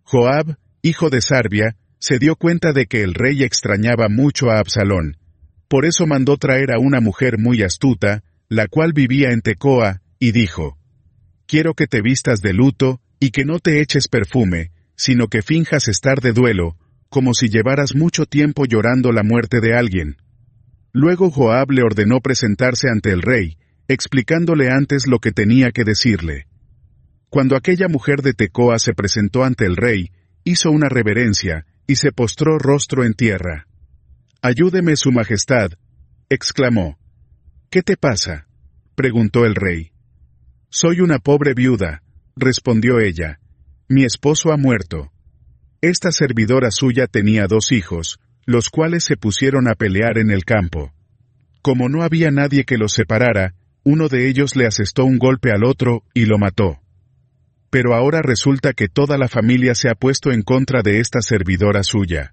Joab, hijo de Sarvia, se dio cuenta de que el rey extrañaba mucho a Absalón. Por eso mandó traer a una mujer muy astuta, la cual vivía en Tecoa, y dijo: «Quiero que te vistas de luto, y que no te eches perfume, sino que finjas estar de duelo, como si llevaras mucho tiempo llorando la muerte de alguien». Luego Joab le ordenó presentarse ante el rey, explicándole antes lo que tenía que decirle. Cuando aquella mujer de Tecoa se presentó ante el rey, hizo una reverencia, y se postró rostro en tierra. «Ayúdeme su majestad», exclamó. «¿Qué te pasa?», preguntó el rey. «Soy una pobre viuda», respondió ella. «Mi esposo ha muerto. Esta servidora suya tenía 2 hijos, los cuales se pusieron a pelear en el campo. Como no había nadie que los separara, uno de ellos le asestó un golpe al otro y lo mató. Pero ahora resulta que toda la familia se ha puesto en contra de esta servidora suya.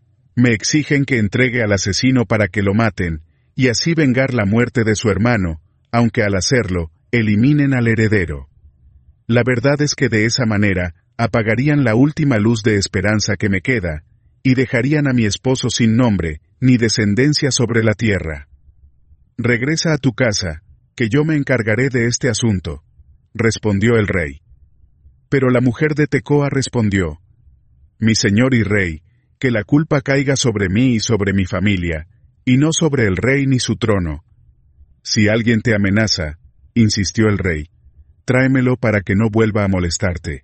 Me exigen que entregue al asesino para que lo maten, y así vengar la muerte de su hermano, aunque al hacerlo, eliminen al heredero. La verdad es que de esa manera, apagarían la última luz de esperanza que me queda, y dejarían a mi esposo sin nombre, ni descendencia sobre la tierra. Regresa a tu casa, que yo me encargaré de este asunto», respondió el rey. Pero la mujer de Tecoa respondió: «Mi señor y rey, que la culpa caiga sobre mí y sobre mi familia, y no sobre el rey ni su trono. Si alguien te amenaza», insistió el rey, «tráemelo para que no vuelva a molestarte».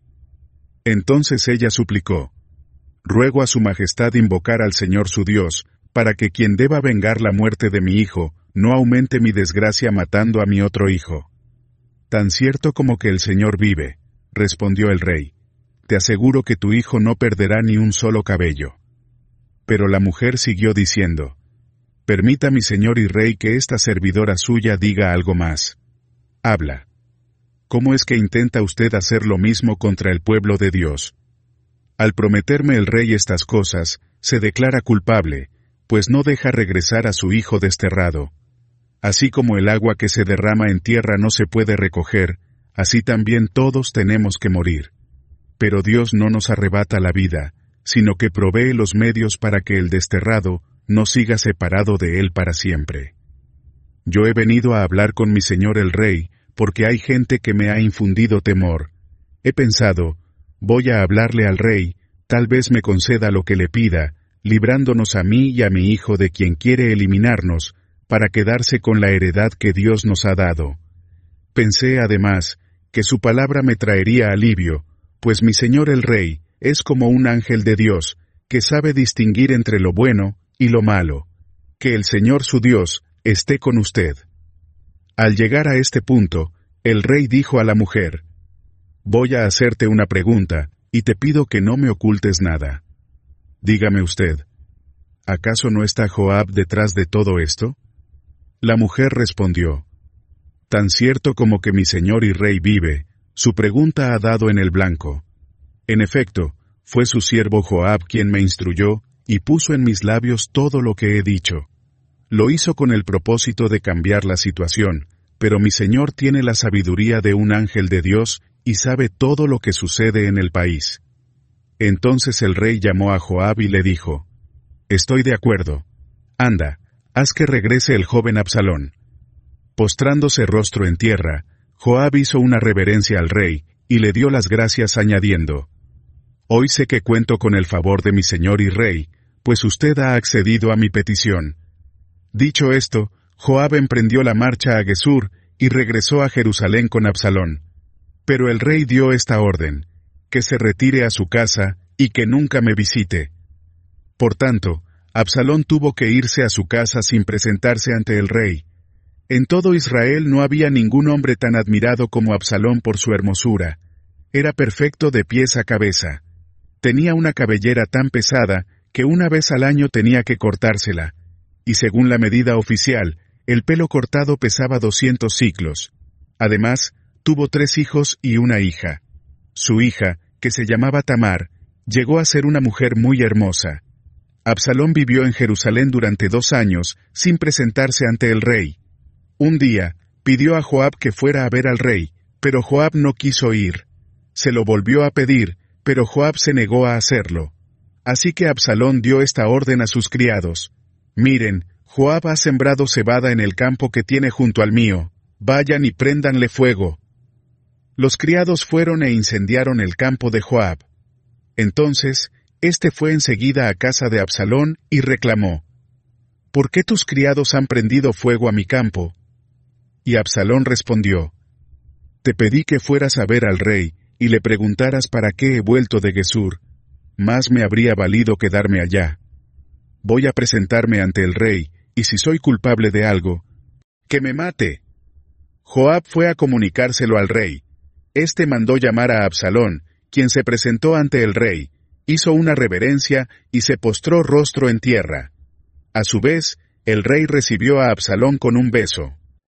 Entonces ella suplicó: «Ruego a su majestad invocar al Señor su Dios, para que quien deba vengar la muerte de mi hijo, no aumente mi desgracia matando a mi otro hijo». «Tan cierto como que el Señor vive», respondió el rey, «te aseguro que tu hijo no perderá ni un solo cabello». Pero la mujer siguió diciendo: «Permita mi señor y rey que esta servidora suya diga algo más. Habla. ¿Cómo es que intenta usted hacer lo mismo contra el pueblo de Dios? Al prometerme el rey estas cosas, se declara culpable, pues no deja regresar a su hijo desterrado. Así como el agua que se derrama en tierra no se puede recoger, así también todos tenemos que morir. Pero Dios no nos arrebata la vida, sino que provee los medios para que el desterrado no siga separado de él para siempre. Yo he venido a hablar con mi señor el rey, porque hay gente que me ha infundido temor. He pensado, voy a hablarle al rey, tal vez me conceda lo que le pida, librándonos a mí y a mi hijo de quien quiere eliminarnos, para quedarse con la heredad que Dios nos ha dado. Pensé además que su palabra me traería alivio, pues mi señor el rey es como un ángel de Dios, que sabe distinguir entre lo bueno y lo malo. Que el Señor su Dios esté con usted». Al llegar a este punto, el rey dijo a la mujer: «Voy a hacerte una pregunta, y te pido que no me ocultes nada. Dígame usted, ¿acaso no está Joab detrás de todo esto?». La mujer respondió: «Tan cierto como que mi señor y rey vive, su pregunta ha dado en el blanco. En efecto, fue su siervo Joab quien me instruyó, y puso en mis labios todo lo que he dicho. Lo hizo con el propósito de cambiar la situación, pero mi señor tiene la sabiduría de un ángel de Dios y sabe todo lo que sucede en el país». Entonces el rey llamó a Joab y le dijo: «Estoy de acuerdo. Anda, haz que regrese el joven Absalón». Postrándose rostro en tierra, Joab hizo una reverencia al rey, y le dio las gracias añadiendo: «Hoy sé que cuento con el favor de mi señor y rey, pues usted ha accedido a mi petición». Dicho esto, Joab emprendió la marcha a Gesur, y regresó a Jerusalén con Absalón. Pero el rey dio esta orden: que se retire a su casa, y que nunca me visite. Por tanto, Absalón tuvo que irse a su casa sin presentarse ante el rey. En todo Israel no había ningún hombre tan admirado como Absalón por su hermosura. Era perfecto de pies a cabeza. Tenía una cabellera tan pesada que una vez al año tenía que cortársela, y según la medida oficial, el pelo cortado pesaba 200 siclos. Además, tuvo 3 hijos y una hija. Su hija, que se llamaba Tamar, llegó a ser una mujer muy hermosa. Absalón vivió en Jerusalén durante 2 años, sin presentarse ante el rey. Un día, pidió a Joab que fuera a ver al rey, pero Joab no quiso ir. Se lo volvió a pedir, pero Joab se negó a hacerlo. Así que Absalón dio esta orden a sus criados: «Miren, Joab ha sembrado cebada en el campo que tiene junto al mío. Vayan y préndanle fuego». Los criados fueron e incendiaron el campo de Joab. Entonces, éste fue enseguida a casa de Absalón y reclamó: «¿Por qué tus criados han prendido fuego a mi campo?». Y Absalón respondió: «Te pedí que fueras a ver al rey, y le preguntaras para qué he vuelto de Gesur. Más me habría valido quedarme allá. Voy a presentarme ante el rey, y si soy culpable de algo, ¡que me mate!». Joab fue a comunicárselo al rey. Este mandó llamar a Absalón, quien se presentó ante el rey, hizo una reverencia y se postró rostro en tierra. A su vez, el rey recibió a Absalón con un beso.